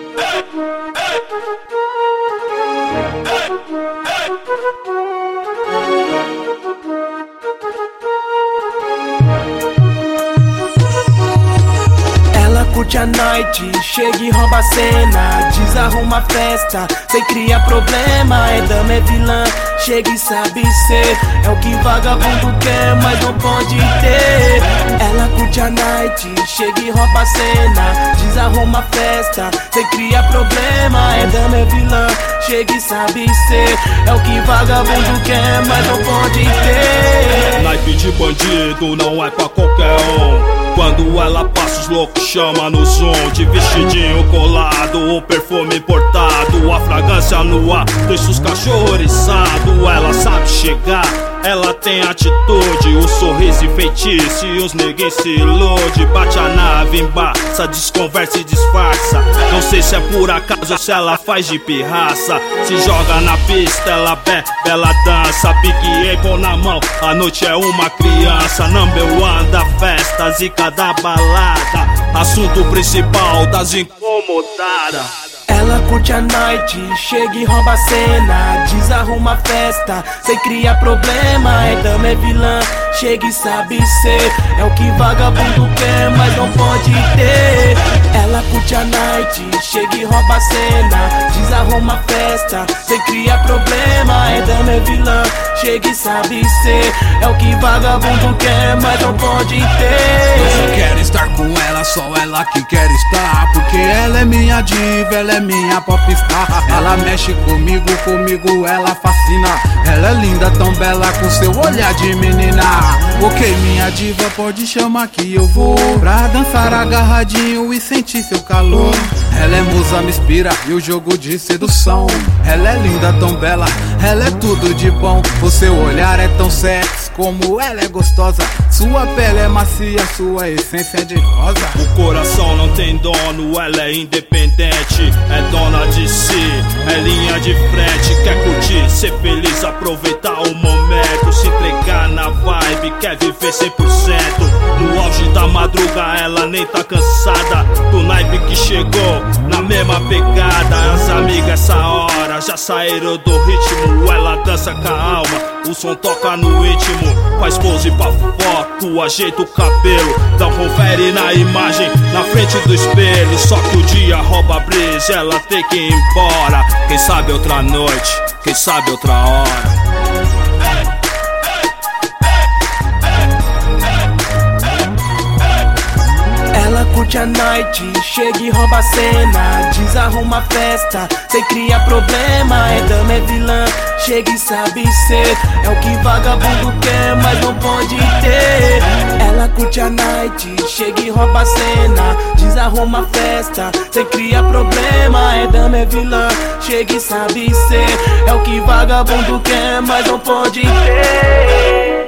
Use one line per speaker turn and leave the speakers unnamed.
Ela curte a night, chega e rouba a cena, desarruma a festa, sem criar problema. É dama, é vilã, chega e sabe ser, é o que vagabundo quer, mas não pode ter. Ela curte a night, chega e rouba a cena, desarruma a festa, sem criar problema. É dama, é vilã, chega e sabe ser, é o que vagabundo quer, mas não pode ter.
Naipe de bandido não é pra qualquer um. Quando ela passa, os loucos chama no zoom. De vestidinho colado, o perfume importado, a fragrância no ar, deixa os cachorros oriçados. Ela sabe chegar, ela tem atitude, o sorriso e feitiço, e os neguinhos se ilude. Bate a nave, embaça, desconversa e disfarça. Não sei se é por acaso ou se ela faz de pirraça. Se joga na pista, ela bebe, ela dança. Big Apple na mão, a noite é uma criança. Number one da festa, zica da balada, assunto principal das incomodadas.
Ela curte a night, chega e rouba a cena, desarruma a festa, sem criar problema. É dama, é vilã, chega e sabe ser, é o que vagabundo quer, mas não pode ter. Ela curte a night, chega e rouba a cena, desarruma a festa, sem criar problema. É dama, é vilã, chega e sabe ser, é o que vagabundo quer, mas não pode ter.
Eu só quero estar com ela, só ela que quer estar, porque ela é minha diva, ela é minha popstar. Ela mexe comigo ela fascina. Ela é linda, tão bela, com seu olhar de menina. Ok, minha diva, pode chamar que eu vou pra dançar agarradinho e sentir seu calor. Ela é musa, me inspira, e o jogo de sedução. Ela é linda, tão bela, ela é tudo de bom. O seu olhar é tão sexy, como ela é gostosa. Sua pele é macia, sua essência é de rosa.
O coração não tem dono, ela é independente, é dona de si, é linha de frente. Quer curtir, ser feliz, aproveitar o momento, se entregar na vibe, quer viver 100%. No auge da madruga, ela nem tá cansada do naipe que chegou na mesma pegada. As amigas essa hora já saíram do ritmo, ela dança com a alma, o som toca no íntimo. Faz pose pra foto, ajeita o cabelo, dá um confere na imagem na frente do espelho. Só que o dia rouba a brisa, ela tem que ir embora. Quem sabe outra noite, quem sabe outra hora.
Ela curte a night, chega e rouba a cena, desarruma a festa, sem criar problema. É dama, é vilã, chega e sabe ser, é o que vagabundo quer, mas não pode ter. Ela curte a night, chega e rouba a cena, desarruma a festa, sem criar problema. É dama, é vilã, chega e sabe ser, é o que vagabundo quer, mas não pode ter.